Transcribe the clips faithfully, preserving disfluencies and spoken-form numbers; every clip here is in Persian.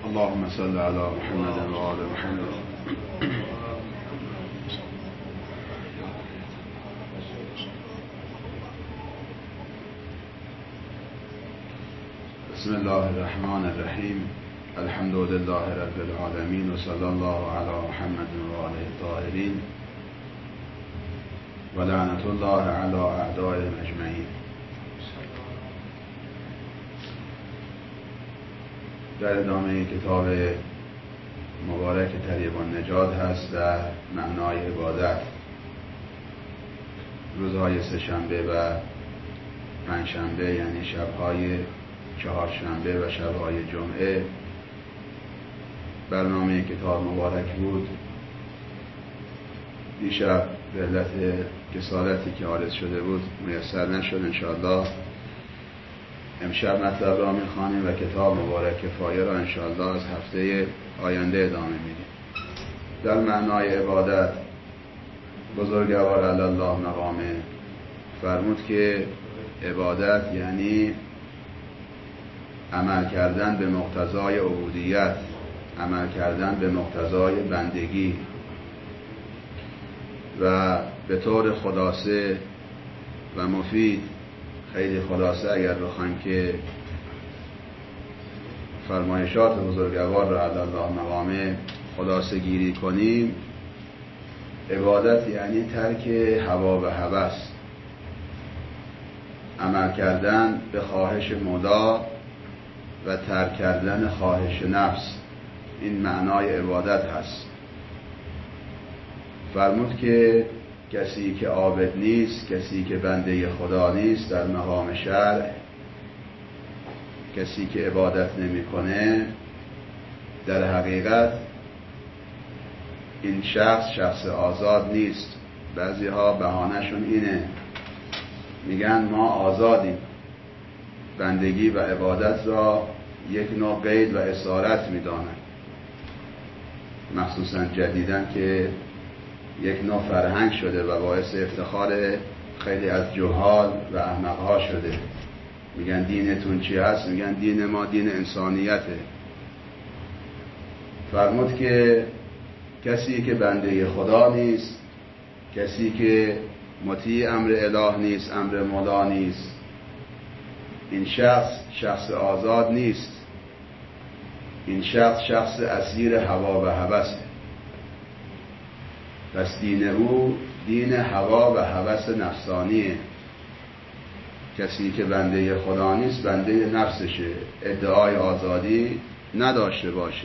اللهم صل على محمد و آل محمد. بسم الله الرحمن الرحیم. الحمد لله رب العالمین و صلی الله علی محمد و آله الطاهرین و لعنت الله علی اعدائهم اجمعین. در ادامه کتاب مبارک طریق النجات هست در معنای عبادت. روزهای سه شنبه و پنج شنبه یعنی شبهای چهار شنبه و شبهای جمعه برنامه کتاب مبارک بود. دیشب به علت کسالتی که عارض شده بود میسر نشد. انشاءالله امشب مطلب را میخوانیم و کتاب مبارک کفایه را انشاءالله از هفته آینده ادامه میدیم. در معنای عبادت بزرگوار الله مقامه فرمود که عبادت یعنی عمل کردن به مقتضای عبودیت، عمل کردن به مقتضای بندگی. و به طور خلاصه و مفید، خیلی خلاصه اگر بخوایم که فرمایشات بزرگوار را علی الله مقامه خلاصه گیری کنیم، عبادت یعنی ترک هوا و هوس، عمل کردن به خواهش مولا و ترک کردن خواهش نفس. این معنای عبادت هست. فرمود که کسی که عابد نیست، کسی که بنده خدا نیست در مقام شرع، کسی که عبادت نمی‌کنه، در حقیقت این شخص شخص آزاد نیست. بعضی ها بهانه‌شون اینه، میگن ما آزادیم. بندگی و عبادت را یک نوع قید و اسارت می‌دانند، مخصوصا جدیداً که یک نوع فرهنگ شده و باعث افتخار خیلی از جهال و احمق‌ها شده. میگن دینتون چی هست؟ میگن دین ما دین انسانیته. فرمود که کسی که بنده خدا نیست، کسی که مطیع امر اله نیست، امر مولا نیست، این شخص شخص آزاد نیست. این شخص شخص اسیر هوا و هوسه. پس دین او دین هوا و هوس نفسانیه. کسی که بنده خدا نیست بنده نفسشه. ادعای آزادی نداشته باشه.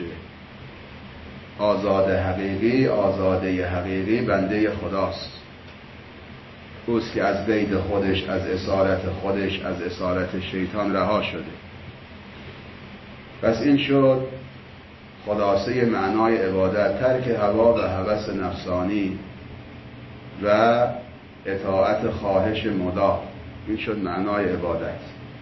آزاد حقیقی، آزاده حقیقی بنده خداست. اوست که از قید خودش، از اسارت خودش، از اسارت شیطان رها شده. پس این شد خلاصه معنای عبادت، ترک هوا و هوس نفسانی و اطاعت خواهش مولا. این شد معنای عبادت.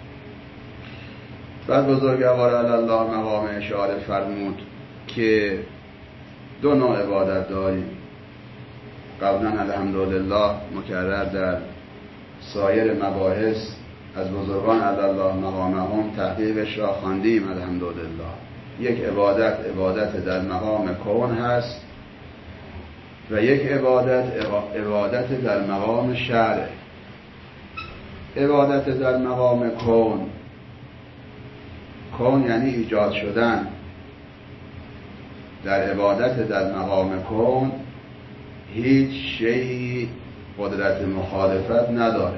بعد بزرگوار الله مقام اشاره فرمود که دو نوع عبادت داریم. قبلا الحمدلله مکرر در سایر مباحث از بزرگان الله مقامهم تحقیقش را خواندیم. الحمدلله یک عبادت عبادت در مقام کون هست و یک عبادت عبادت در مقام شرع. عبادت در مقام کون، کون یعنی ایجاد شدن. در عبادت در مقام کون هیچ شیء قدرت مخالفت نداره.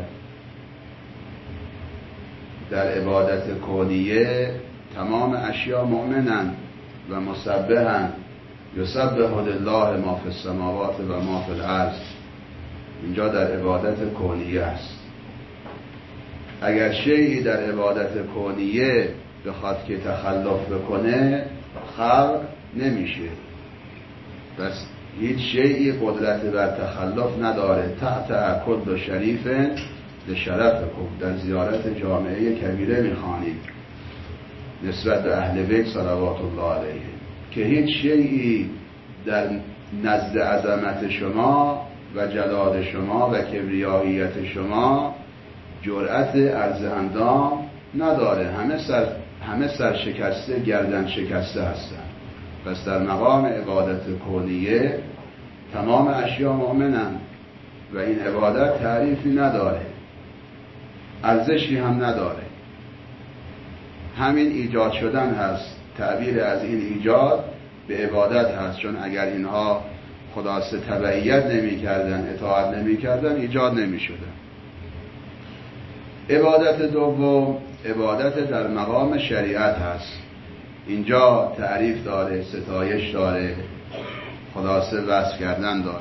در عبادت کونیه تمام اشیا مؤمنن و مسبحن، یسبح لله ما فی السماوات و ما فی الارض. اینجا در عبادت کونیه است. اگر شیئی در عبادت کونیه بخواد که تخلف بکنه خلق نمیشه. پس هیچ شیئی قدرت بر تخلف نداره. تحت کل شریف لشرفکم، در زیارت جامعه کبیره میخوانید نسبت به اهل بیت صلوات الله علیه که هیچ شیئی در نزد عظمت شما و جلال شما و کبریاییت شما جرأت عرض اندام نداره. همه سر همه سرشکسته گردن شکسته هستند. پس در مقام عبادت کونیه تمام اشیا مؤمنند و این عبادت تعریفی نداره، ارزشی هم نداره. همین ایجاد شدن هست. تعبیر از این ایجاد به عبادت هست، چون اگر اینها خلاصه تبعیت نمی کردن، اطاعت نمی کردن، ایجاد نمی شدن. عبادت دوم عبادت در مقام شریعت هست. اینجا تعریف داره، ستایش داره، خلاصه وصف کردن داره.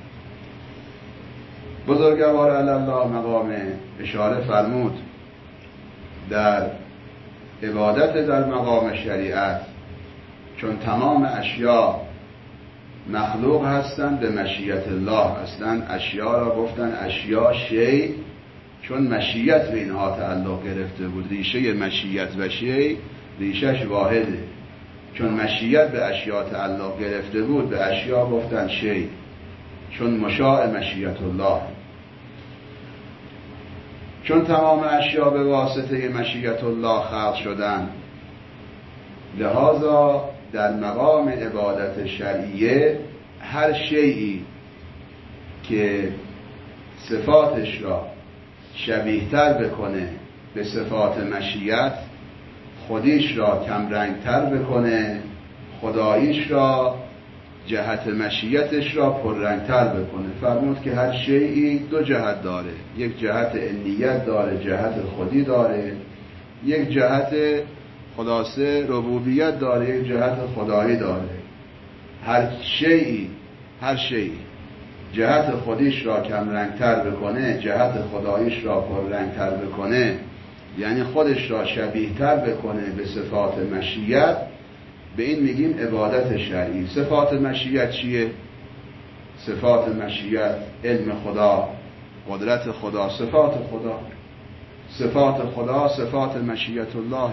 بزرگوار علی الله مقام اشاره فرمود در عبادت در مقام شریعت، چون تمام اشیا مخلوق هستند به مشیت الله. اصلا اشیا را گفتن اشیا شی، چون مشیت به اینها تعلق گرفته بود. ریشه مشیت و شی ریشش واحده، چون مشیت به اشیا تعلق گرفته بود به اشیا گفتن شی، چون مشاء مشیت الله. چون تمام اشیا به واسطه مشیت الله خلق شدن، لذا در مقام عبادت شرعیه هر شیئی که صفاتش را شبیه‌تر بکنه به صفات مشیت، خودیش را کمرنگتر بکنه، خداییش را جهت مشیتش را پررنگتر بکنه. فرمود که هر شیئی دو جهت داره، یک جهت عنیت داره، جهت خودی داره، یک جهت خلاصه ربوبیت داره، یک جهت خدایی داره. هر شیئی هر شیئی جهت خودیش را کمرنگتر بکنه، جهت خداییش را پررنگتر بکنه، یعنی خودش را شبیه‌تر بکنه به صفات مشیت، به این میگیم عبادت شرعی. صفات مشیت چیه؟ صفات مشیت علم خدا، قدرت خدا، صفات خدا. صفات خدا صفات مشیت الله.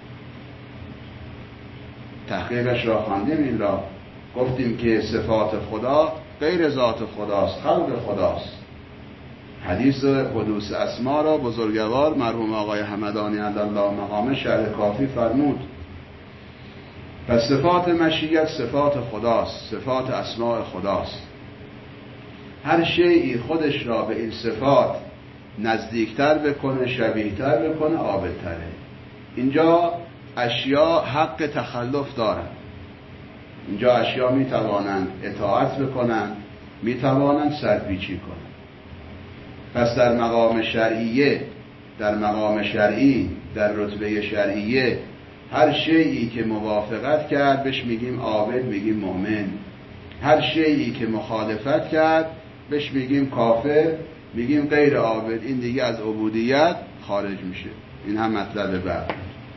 تحقیقش را خواندیم، این را گفتیم که صفات خدا غیر ذات خداست، خلق خداست. حدیث حدوث اسما را بزرگوار مرحوم آقای همدانی علی الله مقام شرح کافی فرمود. پس صفات مشیت صفات خداست، صفات اسماء خداست. هر شیئی خودش را به این صفات نزدیکتر بکنه، شبیه‌تر بکنه، عابدتره. اینجا اشیا حق تخلف دارن. اینجا اشیا می توانند اطاعت بکنن، می توانند سرپیچی کنن. پس در مقام شرعیه، در مقام شرعی، در رتبه شرعیه، هر شیئی که موافقت کرد بهش میگیم عابد، میگیم مؤمن. هر شیئی که مخالفت کرد بهش میگیم کافر، میگیم غیر عابد. این دیگه از عبودیت خارج میشه. این هم مطلب بعد.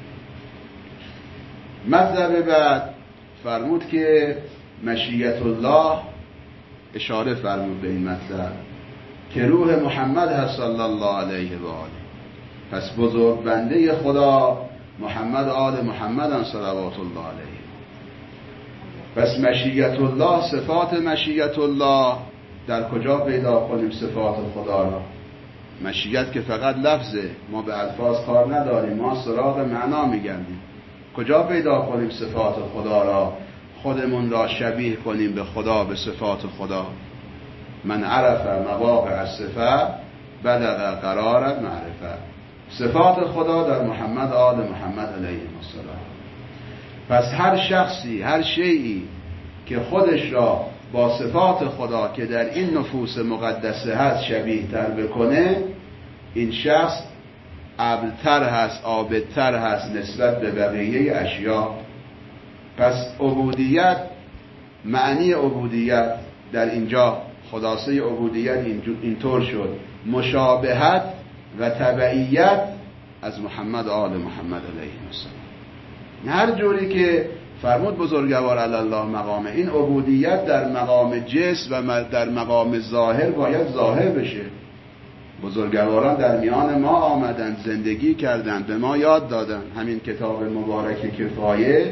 مطلب بعد فرمود که مشیت الله، اشاره فرمود به این مطلب که روح محمد هست صلی الله علیه و آله. پس بزرگ بنده خدا محمد آل محمد صلوات الله علیه. پس مشیت الله، صفات مشیت الله در کجا پیدا کنیم؟ صفات خدا را. مشیت که فقط لفظه، ما به الفاظ کار نداریم، ما سراغ معنا میگردیم. کجا پیدا کنیم صفات خدا را؟ خودمون را شبیه کنیم به خدا، به صفات خدا. من عرف مواقع الصفه بدأ قرار معرفه. صفات خدا در محمد آل محمد علیه السلام. پس هر شخصی، هر شیئی که خودش را با صفات خدا که در این نفوس مقدسه هست شبیه تر بکنه، این شخص عبدتر هست، عابدتر هست نسبت به بقیه اشیا. پس عبودیت، معنی عبودیت در اینجا، خلاصه عبودیت اینطور شد: مشابهت و تبعیت از محمد آل محمد علیه السلام. هر جوری که فرمود بزرگوار علی الله مقامه، این عبودیت در مقام جسم و در مقام ظاهر باید ظاهر بشه. بزرگواران در میان ما آمدن، زندگی کردند، به ما یاد دادن. همین کتاب مبارک کفایه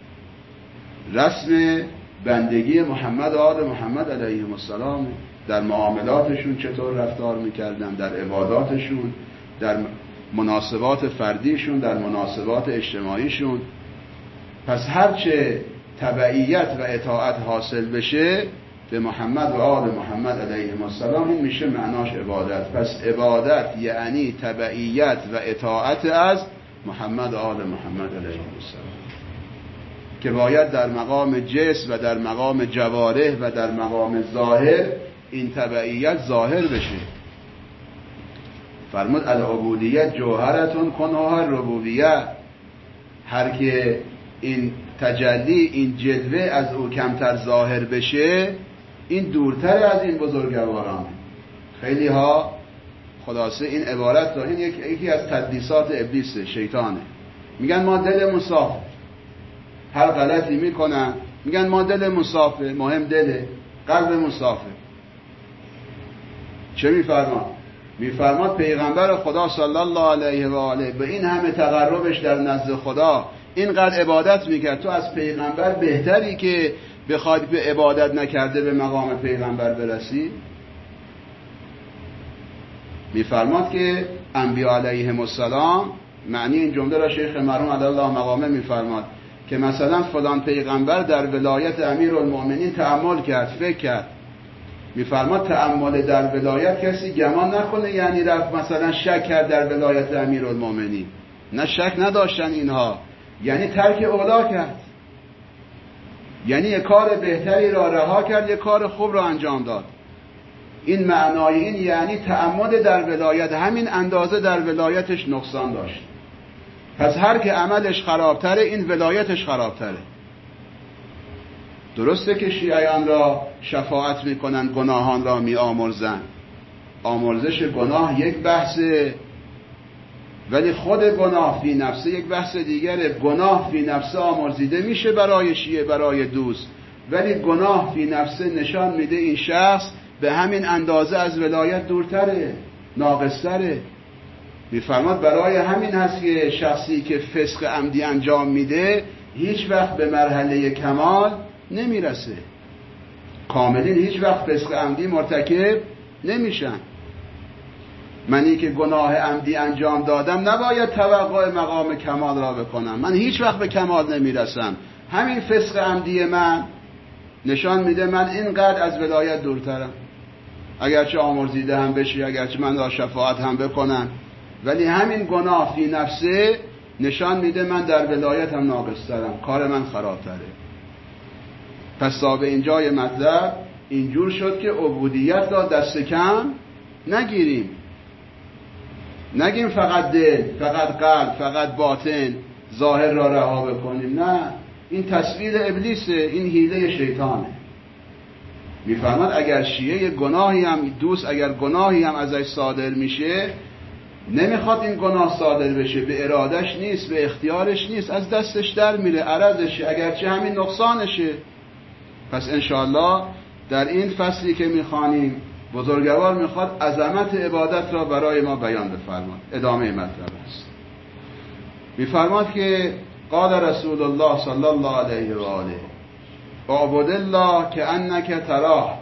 رسم بندگی محمد آل محمد علیه السلام، در معاملاتشون چطور رفتار میکردن، در عباداتشون، در مناسبات فردیشون، در مناسبات اجتماعیشون. پس هرچه تبعیت و اطاعت حاصل بشه به محمد و آل محمد علیهم السلام، این میشه معناش عبادت. پس عبادت یعنی تبعیت و اطاعت از محمد و آل محمد علیهم السلام، که باید در مقام جسم و در مقام جوارح و در مقام ظاهر این تبعیت ظاهر بشه. فرمود العبودیت جوهرتون کنها ربوبیت. هر که این تجلی، این جلوه از او کمتر ظاهر بشه، این دورتر از این بزرگواران. خیلی ها خلاصه این عبارت را، این یکی از تدلیسات ابلیس شیطانه، میگن ما دل مصاف، هر غلطی میکنن میگن ما دل مصافه، مهم دله، قلب مصافه. چه میفرماد؟ میفرماد پیغمبر خدا صلی الله علیه و آله به این همه تقربش در نزد خدا اینقدر عبادت میکرد، تو از پیغمبر بهتری که بخواد به عبادت نکرده به مقام پیغمبر برسی؟ میفرماد که انبیاء علیهم السلام، معنی این جمله را شیخ مرحوم علی الله مقامه میفرماد که مثلا فلان پیغمبر در ولایت امیرالمؤمنین تأمل کرد، فکر کرد. میفرماد تأمل در ولایت کسی گمان نکنه یعنی رفت مثلا شک کرد در ولایت امیرالمؤمنین، نه شک نداشتن اینها، یعنی ترک اولا کرد، یعنی یک کار بهتری را رها کرد، یک کار خوب را انجام داد. این معنای این یعنی تأمل در ولایت همین اندازه در ولایتش نقصان داشت. پس هر که عملش خرابتره این ولایتش خرابتره. درسته که شیعیان را شفاعت میکنن، گناهان را میآمرزن، آمرزش گناه یک بحثه، ولی خود گناه فی نفسه یک بحث دیگره. گناه فی نفسه آمرزیده میشه برای شیعه، برای دوست، ولی گناه فی نفسه نشان میده این شخص به همین اندازه از ولایت دورتره، ناقصتره. میفرماد برای همین هست که شخصی که فسق عمدی انجام میده هیچ وقت به مرحله کمال نمیرسه. کاملین هیچ وقت فسق عمدی مرتکب نمیشن. منی که گناه عمدی انجام دادم نباید توقع مقام کمال را بکنم، من هیچ وقت به کمال نمیرسم. همین فسق عمدی من نشان میده من اینقدر از ولایت دورترم، اگرچه آمرزیده هم بشی، اگرچه من را شفاعت هم بکنم، ولی همین گناه فی نفسه نشان میده من در ولایت هم ناقصترم، کار من خرابتره. پس تا به اینجای مطلب اینجور شد که عبودیت را دست کم نگیریم، نگیم فقط دل، فقط قلب، فقط باطن، ظاهر را رها بکنیم. نه، این تصویر ابلیسه، این حیله شیطانه. میفرماد اگر شیعه گناهی هم دوست، اگر گناهی هم ازش صادر میشه، نمیخواد این گناه صادر بشه، به ارادش نیست، به اختیارش نیست، از دستش در میره، عرضشه، اگرچه همین نقصانشه. پس انشاءالله در این فصلی که میخوانیم بزرگوار میخواد عظمت عبادت را برای ما بیان بفرماد. ادامه مطلب است. میفرماد که قال رسول الله صلی الله علیه و آله اعبد الله کأنک تراه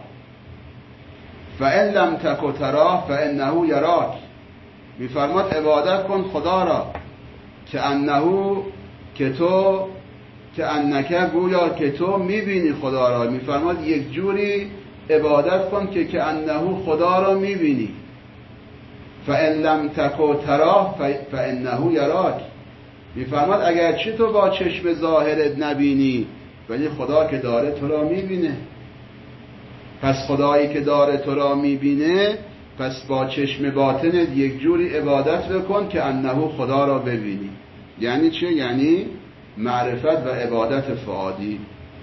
فإن لم تک تراه فإنه یراک. میفرماد عبادت کن خدا را که انه، که تو، که انکه گویا که تو میبینی خدا را. میفرماد یک جوری عبادت کن که که انه خدا را میبینی. فإن لم تک تراه فإنه یراک. میفرماد اگر چی تو با چشم ظاهرت نبینی، ولی خدا که داره تو را میبینه. پس خدایی که داره تو را میبینه، پس با چشم باطنت یک جوری عبادت بکن که انه خدا را ببینی. یعنی چه؟ یعنی معرفت و عبادت فعادی،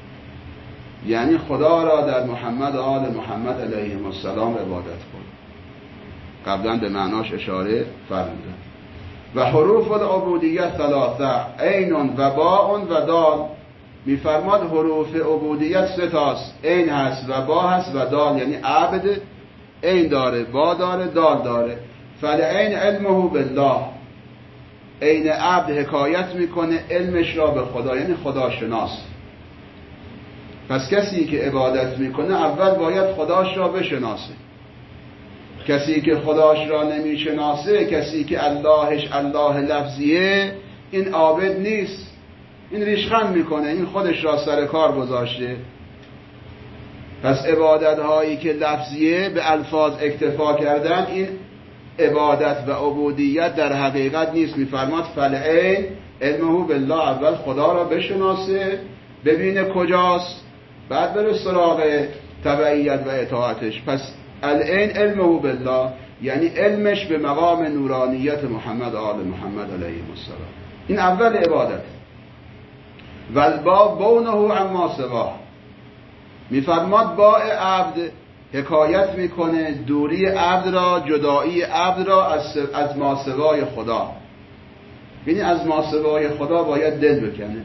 یعنی خدا را در محمد و آل محمد علیهم السلام عبادت کن. قبلا به معناش اشاره فرمودم. و حروف العبودیت ثلاثه عین و باء و دال. میفرماد حروف عبودیت سه تاست، عین هست و با هست و دال، یعنی عبد عین داره، با داره، دال داره. فلعین علمه بالله، عین عبد حکایت میکنه علمش را به خدا، یعنی خدا شناس. پس کسی که عبادت میکنه اول باید خداش را بشناسه. کسی که خداش را نمیشناسه، کسی که اللهش الله لفظیه، این عابد نیست، این ریشخند میکنه، این خودش را سر کار گذاشته. پس عبادت هایی که لفظیه به الفاظ اکتفا کردن، این عبادت و عبودیت در حقیقت نیست. میفرماد فالعین علمه بالله، اول خدا را بشناسه، ببینه کجاست، بعد بره سراغ تبعیت و اطاعتش. پس العین علمه بالله یعنی علمش به مقام نورانیت محمد آل محمد علیه السلام، این اول عبادت. والبا بونه عما سواه، میفرماد باء عبد حکایت میکنه دوری عبد را، جدایی عبد را از از ماسوای خدا. یعنی از ماسوای خدا باید دل بکنه،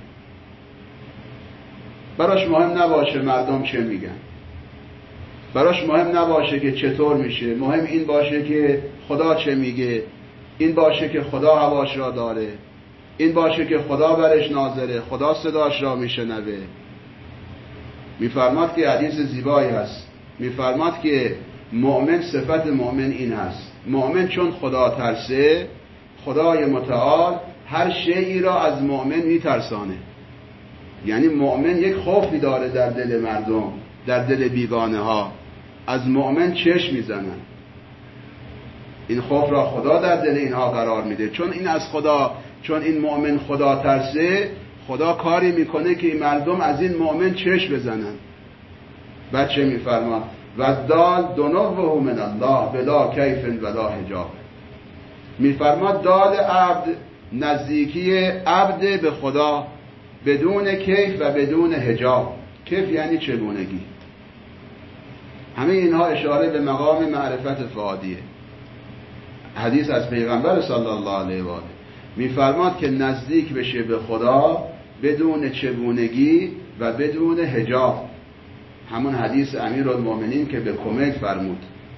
براش مهم نباشه مردم چه میگن، براش مهم نباشه که چطور میشه، مهم این باشه که خدا چه میگه، این باشه که خدا هواش را داره، این باشه که خدا برش ناظره، خدا صداش را میشنوه. میفرماد که حدیث زیبایی هست، میفرماد که مؤمن، صفت مؤمن این هست، مؤمن چون خدا ترسه، خدای متعال هر شیئی را از مؤمن میترسانه. یعنی مؤمن یک خوفی داره در دل مردم، در دل بیگانه ها، از مؤمن چشم میزنن، این خوف را خدا در دل اینها قرار میده. چون این از خدا، چون این مؤمن خدا ترسه، خدا کاری میکنه که این مردم از این مؤمن چشم بزنن. بچه میفرما و دال دنوه من الله بلا کیف ولا حجاب، میفرما دال عبد نزدیکی عبد به خدا بدون کیف و بدون حجاب. کیف یعنی چگونگی. همه اینها اشاره به مقام معرفت فادیه. حدیث از پیغمبر صلی الله علیه و آله میفرماد که نزدیک بشه به خدا بدون چگونگی و بدون حجاب. همون حدیث امیرالمومنین که به کمیل فرمود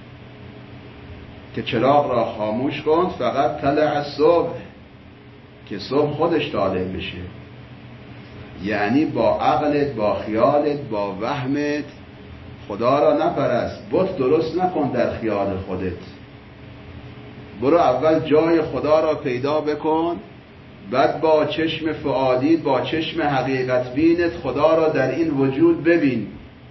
که چراغ را خاموش کن فقط طلع الصبح، که صبح خودش طالع بشه. یعنی با عقلت، با خیالت، با وهمت خدا را نپرست، بت درست نکن در خیال خودت. برو اول جای خدا را پیدا بکن، بعد با چشم فؤادی، با چشم حقیقت بینت خدا را در این وجود ببین.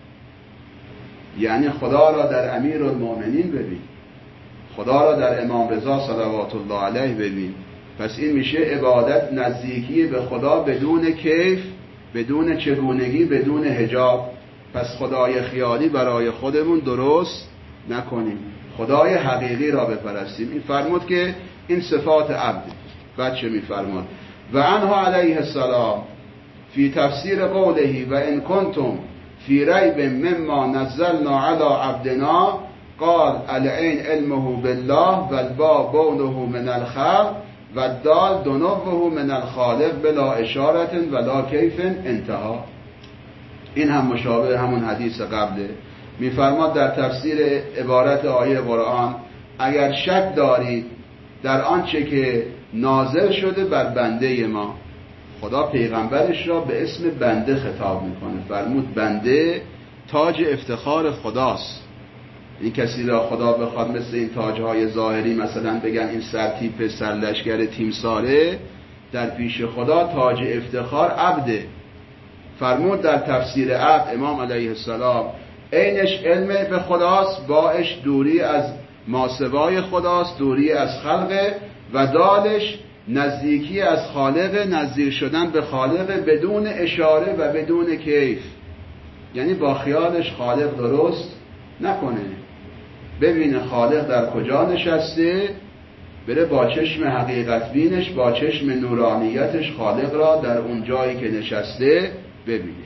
یعنی خدا را در امیرالمومنین ببین، خدا را در امام رضا صلوات الله علیه ببین. پس این میشه عبادت، نزدیکی به خدا بدون کیف، بدون چگونگی، بدون حجاب. پس خدای خیالی برای خودمون درست نکنیم، خدای حقیقی را بپرستیم. این فرمود که این صفات عبد. بعد چه میفرماد؟ و عنها علیه السلام فی تفسیر قوله و ان کنتم فی ریب مما نزلنا علی عبدنا قال العین علمه بالله والباء بونه من الخلق والدال دنوه من الخالق بلا اشارت ولا کیف انتها. این هم مشابه همون حدیث قبله. میفرماد در تفسیر عبارت آیه قرآن اگر شک دارید در آنچه که نازل شده بر بنده ما، خدا پیغمبرش را به اسم بنده خطاب میکنه. فرمود بنده تاج افتخار خداست. این کسی را خدا بخواد مثل این تاجهای ظاهری مثلا بگن این سرتیپ سرلشگر تیمساره، در پیش خدا تاج افتخار عبده. فرمود در تفسیر عبد امام علیه السلام عینش علم به خداست، باش دوری از ماسوای خداست، دوری از خلقه، و دالش نزدیکی از خالق، نزدیک شدن به خالق بدون اشاره و بدون کیف. یعنی با خیالش خالق درست نکنه، ببینه خالق در کجا نشسته، بره با چشم حقیقت بینش، با چشم نورانیتش خالق را در اون جایی که نشسته ببینه.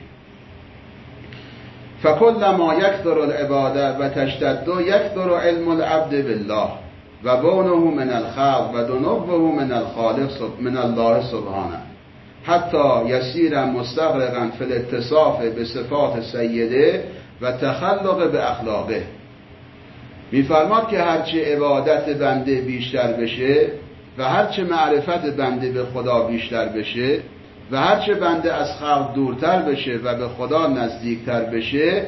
فکل ما یکثر العباده و تشتد یکثر علم العبد بالله و بونه من الخلق و دنوه من الخالق من الله سبحانه حتی یسیر مستغرقا فی الاتصاف به صفات سیده و تخلق به اخلاقه. میفرماد که هرچه عبادت بنده بیشتر بشه و هرچه معرفت بنده به خدا بیشتر بشه و هرچه بنده از خلق دورتر بشه و به خدا نزدیکتر بشه،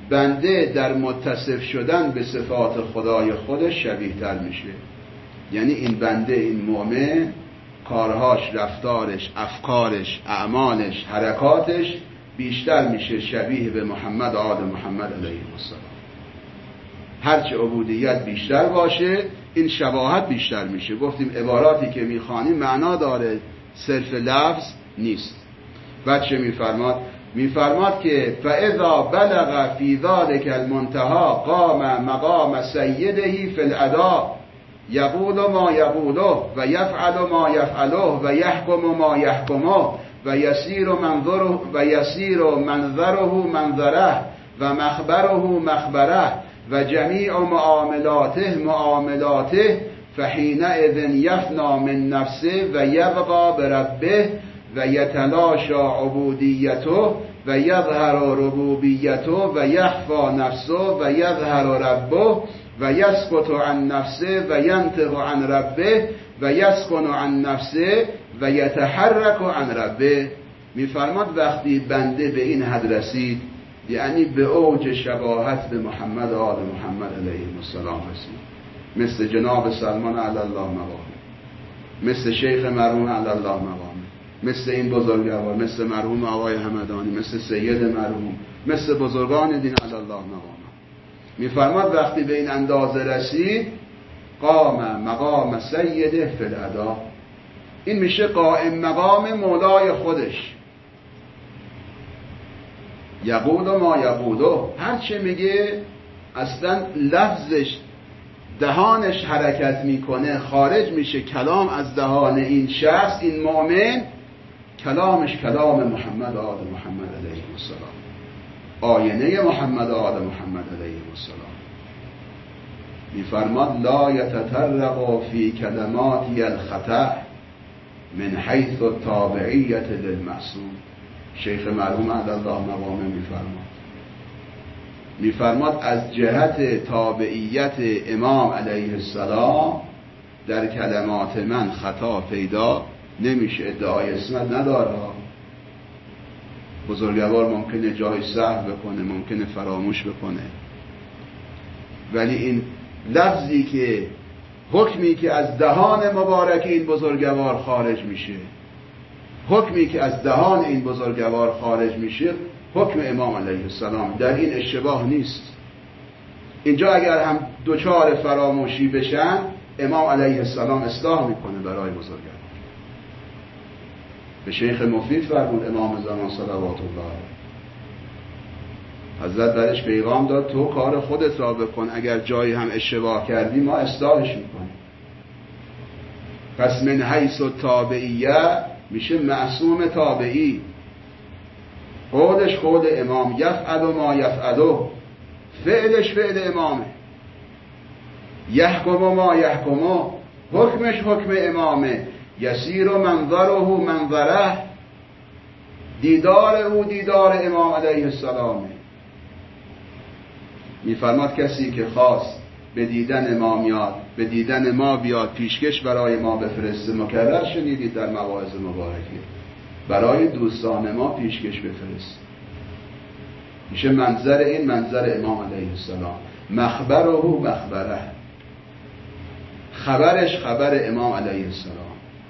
بنده در متصف شدن به صفات خدای خودش شبیه تر میشه. یعنی این بنده، این مؤمن، کارهاش، رفتارش، افکارش، اعمالش، حرکاتش بیشتر میشه شبیه به محمد آل محمد علیه السلام. هرچه عبودیت بیشتر باشه این شباهت بیشتر میشه. گفتیم عباراتی که میخوانیم معنا داره، صرف لفظ نیست. بعد چه میفرماد؟ میفرماد که فاذا بلغ فی ذلک المنتهى قام مقام سیده فی الاداء یقول ما یقوله و یفعل ما یفعله و یحکم ما یحکمه و یسیر منظره و یسیر منظره منظره و مخبره مخبره و جمیع معاملاته معاملاته فحینئذ یفنا من نفسه و یبقى بربه و یتلاشا عبودیته و یظهر ربوبیته و یخفا نفسه و یظهر ربه و یسکت عن نفسه و ینطق عن ربه و یسکن عن نفسه و یتحرک عن ربه. میفرماد وقتی بنده به این حد رسید، یعنی به اوج شباهت به محمد آل محمد علیه السلام رسید، مثل جناب سلمان علی الله مقامه، مثل شیخ مرحوم علی الله مقامه، مثل این بزرگوار، مثل مرحوم آقای همدانی، مثل سید مرحوم، مثل بزرگان دین علی الله مقامه. میفرماد وقتی به این اندازه رسید قام مقام سیده فی الاداء، این میشه قائم مقام مولای خودش. یقول ما یقوله، هر چه میگه اصلا لفظش، دهانش حرکت میکنه، خارج میشه کلام از دهان این شخص، این مؤمن، کلامش کلام محمد آل محمد علیه السلام، آینه محمد آل محمد علیه السلام. میفرماد لا یتطرق فی کلماتی الخطأ من حیث التابعیت للمعصوم. شیخ مرحوم علی الله مقامه میفرماد میفرماد از جهت تابعیت امام علیه السلام در کلمات من خطا پیدا نمیشه. ادعای اسمت نداره، بزرگوار ممکنه جای سهو بکنه، ممکنه فراموش بکنه، ولی این لفظی که حکمی که از دهان مبارک این بزرگوار خارج میشه، حکمی که از دهان این بزرگوار خارج میشه حکم امام علیه السلام، در این اشتباه نیست. اینجا اگر هم دوچار فراموشی بشن امام علیه السلام اصلاح میکنه برای بزرگوار. به شیخ مفید فرمود امام زمان صلوات الله حضرت درش پیغام داد تو کار خودت را بکن، اگر جایی هم اشتباه کردی ما اصلاحش میکنیم. پس من حیث التابعیه میشه معصوم تابعی، قولش قول امام، یفعل ما یفعله، فعلش فعل امامه، یحکم ما یحکمه، حکمش حکم امامه، یسیر منظره منظره، دیدار او دیدار امام علیه السلامه. میفرماد کسی که خواست به دیدن ما میاد، به دیدن ما بیاد، پیشکش برای ما بفرسته. مکرر شنیدید در مواعظ مبارکه برای دوستان ما پیشکش بفرست. میشه منظر این منظر امام علیه السلام، مخبره مخبره، خبرش خبر امام علیه السلام.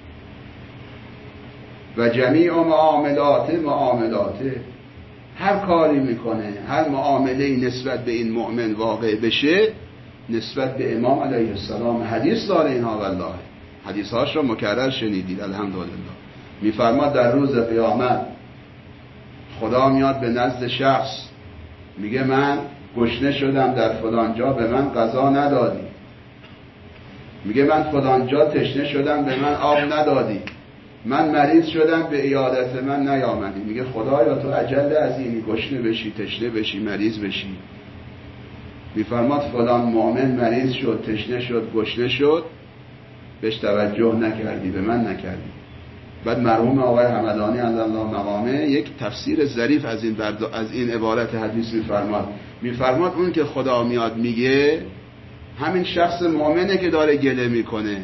و جمیع معاملات معاملاته، هر کاری میکنه، هر معامله نسبت به این مؤمن واقع بشه نسبت به امام علیه السلام. حدیث داره اینها، والله حدیث هاش رو مکرر شنیدید الحمدلله. میفرماد در روز قیامت خدا میاد به نزد شخص میگه من گشنه شدم در فلان جا به من غذا ندادی، میگه من فلان جا تشنه شدم به من آب ندادی، من مریض شدم به عیادت من نیامدی. میگه خدایا تو اجل از اینی، گشنه بشی، تشنه بشی، مریض بشی. میفرماد فلان مؤمن مریض شد، تشنه شد، گشنه شد، بهش توجه نکردی، به من نکردی. بعد مرحوم آقای همدانی علی الله مقامه یک تفسیر ظریف از این برد... از این عبارت حدیث میفرماد میفرماد اون که خدا میاد میگه همین شخص مؤمنه که داره گله میکنه.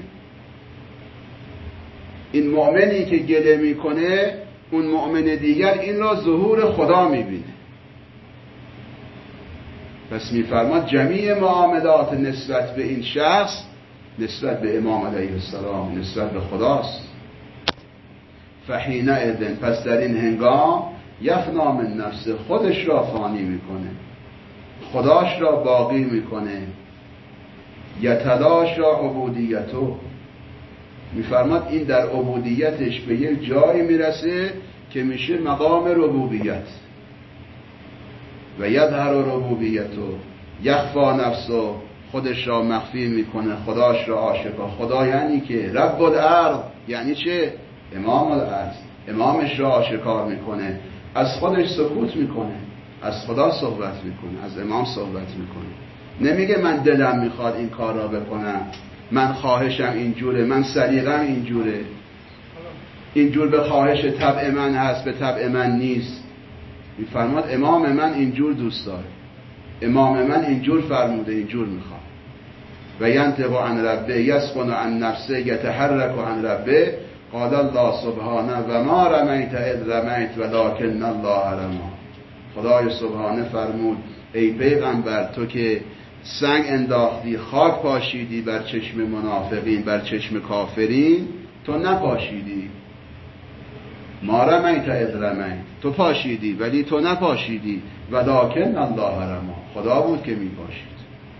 این مؤمنی که گله میکنه اون مؤمن دیگر این را ظهور خدا میبینه. پس میفرماد جمیع معاملات نسبت به این شخص نسبت به امام علیه السلام، نسبت به خداست. فحینئذ، پس در این هنگام یفنا من نفسه، خودش را فانی میکنه، خداش را باقی میکنه، یتلاش را عبودیتو، میفرماد این در عبودیتش به یک جایی میرسه که میشه مقام ربوبیت. و یظهر ربوبیتو، یخفا نفسو، خودش را مخفی میکنه، خداش را آشکار. خدا یعنی که رب الارض، یعنی چه؟ امام الارض، امامش را آشکار میکنه، از خودش سکوت میکنه، از خدا صحبت میکنه، از امام صحبت میکنه. نمیگه من دلم میخواد این کار را بکنم، من خواهشم اینجوره، من سلیقم اینجوره، اینجور به خواهش طبع من هست، به طبع من نیست. میفرماد امام من اینجور دوست داره، امام من اینجور فرموده، اینجور میخواد. و ینطق عن ربه یسکن عن نفسه یتحرک عن ربه قال الله سبحانه و ما رمیت اذ رمیت ولکن الله رما. خدای سبحانه فرمود ای پیغمبر تو که سنگ انداختی، خاک پاشیدی بر چشم منافقین، بر چشم کافرین، تو نپاشیدی. ما رمیت اذ رمیت، تو پاشیدی ولی تو نپاشیدی. ولکن الله رما، خدا بود که میپاشید.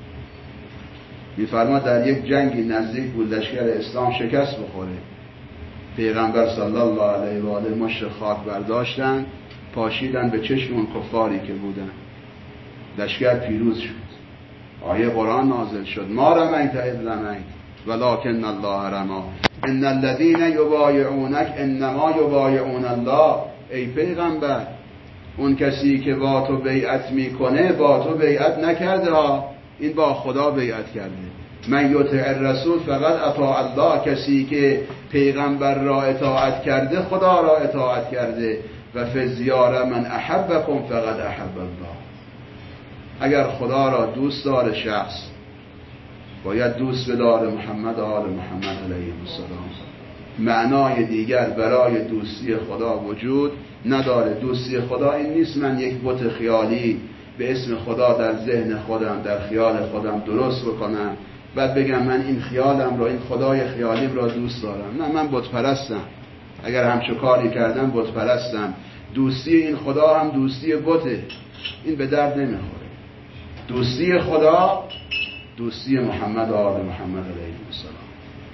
میفرماد در یک جنگی نزدیک بود لشکر اسلام شکست بخوره، پیغمبر صلی الله علیه و آله مشت خاک برداشتن پاشیدن به چشم اون کفاری که بودن، لشکر پیروز شد. آیه قرآن نازل شد ما رمیت اذ رمیت ولکن الله رما ان الذين یبایعونک انما یبایعون الله. ای پیغمبر اون کسی که با تو بیعت میکنه با تو بیعت نکرده ها، این با خدا بیعت کرده. من یطع الرسول فقط اطاع الله، کسی که پیغمبر را اطاعت کرده خدا را اطاعت کرده. و فی زیاره من احبکم فقط احب الله. اگر خدا را دوست داره شخص باید دوست بداره محمد آل محمد علیه السلام. معنای دیگر برای دوستی خدا وجود نداره. دوستی خدا این نیست من یک بت خیالی به اسم خدا در ذهن خودم در خیال خودم درست بکنم بعد بگم من این خیالم را، این خدای خیالیم را دوست دارم. نه، من بت پرستم. اگر همچو کاری کردم بت پرستم. دوستی این خدا هم دوستی بته، این به درد نمیخوره. دوستی خدا دوستی محمد آل محمد علیه السلام.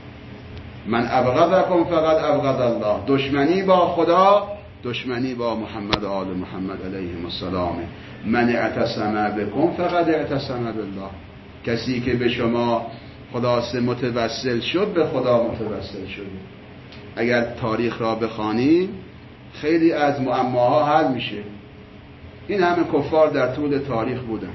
من ابغضکم فقط ابغض الله. دشمنی با خدا دشمنی با محمد آل محمد علیه السلام. من اعتصم بكم فقط اعتصم بالله. کسی که به شما خلاصه متوسل شد به خدا متوسل شد. اگر تاریخ را بخوانیم خیلی از معماها حل میشه. این همه کفار در طول تاریخ بودن،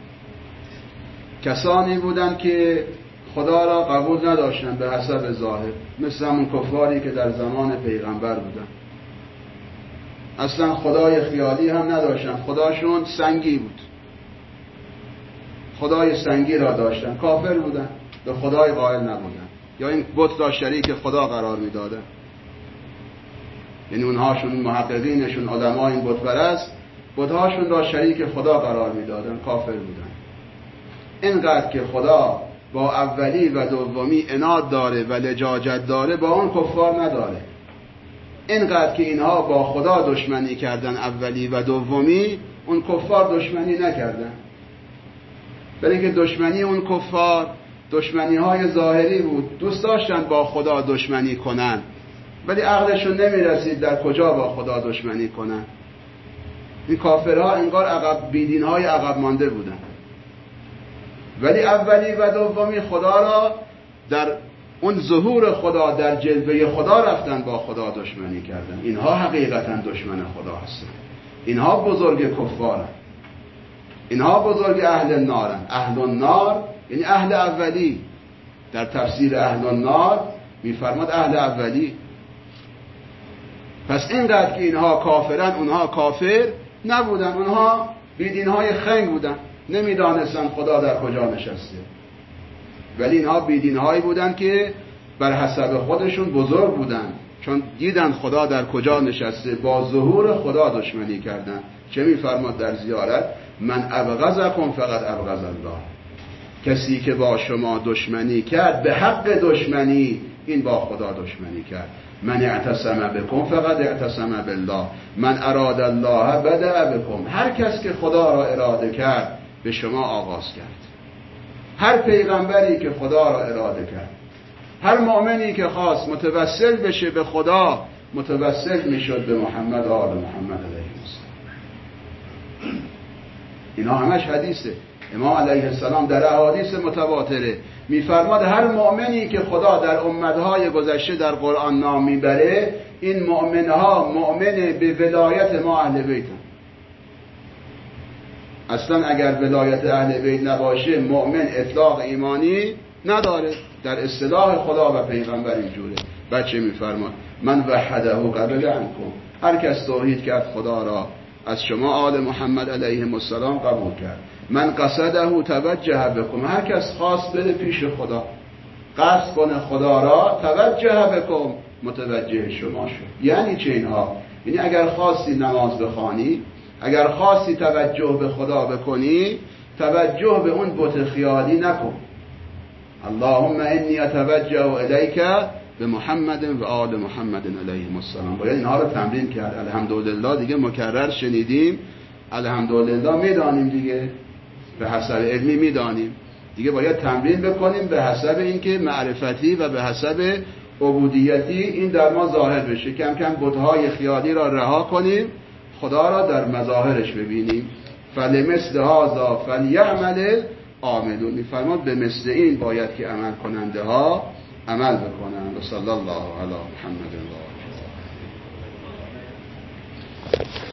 کسانی بودند که خدا را قبول نداشتن به حسب ظاهر، مثل همون کفاری که در زمان پیغمبر بودن. اصلا خدای خیالی هم نداشتن، خداشون سنگی بود، خدای سنگی را داشتن، کافر بودن، به خدای قائل نبودن، یا این بت را شریک خدا قرار میدادن. یعنی اونهاشون محققینشون علمای این بت پرست بت‌هاشون را شریک خدا قرار میدادن، کافر بودن. اینقدر که خدا با اولی و دومی عناد داره و لجاجت داره با اون کفار نداره. اینقدر که اینها با خدا دشمنی کردن اولی و دومی، اون کفار دشمنی نکردن. برای اینکه دشمنی اون کفار دشمنی های ظاهری بود، دوست داشتن با خدا دشمنی کنن ولی عقلشون نمی رسید در کجا با خدا دشمنی کنن. این کافرها انگار عقب بیدین های عقب مانده بودن، ولی اولی و دومی خدا را در اون ظهور خدا در جلوه خدا رفتن با خدا دشمنی کردن. اینها حقیقتا دشمن خدا هستن، اینها بزرگ کفارن، اینها بزرگ اهل النارن. اهل النار یعنی اهل اولی. در تفسیر اهل النار میفرماد اهل اولی. پس اینقدر که اینها کافرن اونها کافر نبودن، اونها بیدینهای خنگ بودن، نمیدانستن خدا در کجا نشسته. ولی اینها بیدینهایی بودن که بر حسب خودشون بزرگ بودن، چون دیدن خدا در کجا نشسته، با ظهور خدا دشمنی کردن. چه میفرماد در زیارت؟ من ابغضکم فقط ابغض الله. کسی که با شما دشمنی کرد به حق دشمنی، این با خدا دشمنی کرد. من اعتصم بکم فقط اعتصم بالله، من اراد الله بدأ بکم. هر کس که خدا را اراده کرد به شما آغاز کرد. هر پیغمبری که خدا را اراده کرد، هر مؤمنی که خواست متوسل بشه به خدا، متوسل میشد به محمد و آل محمد علیه السلام. اینا همش حدیثه. امام علیه السلام در احادیث متواتره میفرماد هر مؤمنی که خدا در امتهای گذشته در قرآن نام میبره، این مؤمنها مؤمن به ولایت ما اهل بیتن. اصلا اگر ولایت اهل بیت نباشه مؤمن اطلاق ایمانی نداره. در اصطلاح خدا و پیغمبر اینجوره. بچه میفرماد من وحده قبل عنکم، هر کس توحید کرد خدا را از شما آل محمد علیه السلام قبول کرد. من قصده توجه بکم، هر کس خواست بره پیش خدا، قصد کنه خدا را، توجه بکم، متوجه شما شد. یعنی چه اینها؟ یعنی اگر خواستی نماز بخوانی، اگر خواستی توجه به خدا بکنی، توجه به اون بت خیالی نکن. اللهم انی اتوجه الیک به محمد و آل محمد علیهم السلام. باید اینها رو تمرین کرد. الحمدلله دیگه مکرر شنیدیم، الحمدلله میدانیم دیگه، به حسب علمی میدانیم دیگه. باید تمرین بکنیم به حسب اینکه معرفتی و به حسب عبودیتی این در ما ظاهر بشه. کم کم بت‌های خیالی را رها کنیم، خدا را در مظاهرش ببینیم. فلمثل هذا فلیعمل عاملون. میفرماد به مثل این باید که عمل کننده ها عمل بکنند. و صلی الله علی محمد و